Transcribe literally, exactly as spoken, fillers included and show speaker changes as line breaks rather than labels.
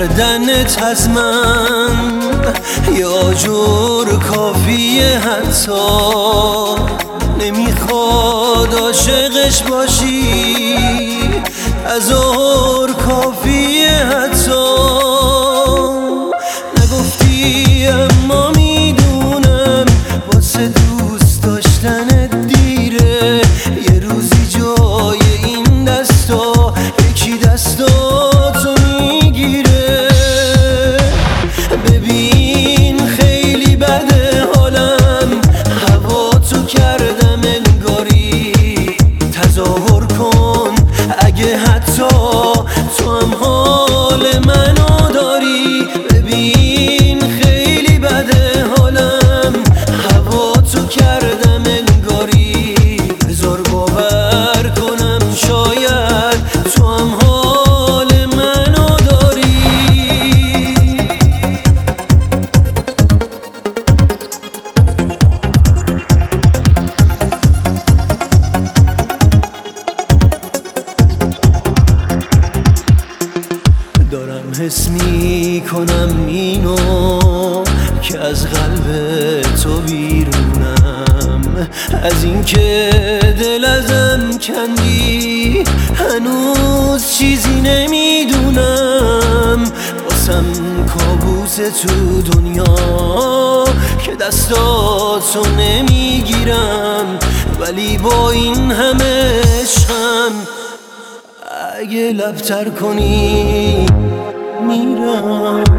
کردنت از من یا جور کافیه، حتی نمیخواد عاشقش باشی، تظاهر کافیه، حتی نگفتی اما میدونم واسه دوست داشتنت دیره، یه روزی جای این دستا یکی دستاتو میگیره. ببین خیلی بده حالم، هوا تو کردم انگاری، تظاهر کن اگه حتی تو هم حال منو داری. ببین خیلی بده حالم، هوا تو کردم انگاری، بذار باور کنم شاید تو هم حال منو داری. دارم حس می کنم اینو که از قلب تو بیرونم، از اینکه دل ازم کندی هنوز چیزی نمیدونم. واسم کابوس تو دنیا که دستاتو نمیگیرم، ولی با این همه عشقم اگه لبتر کنی میرم.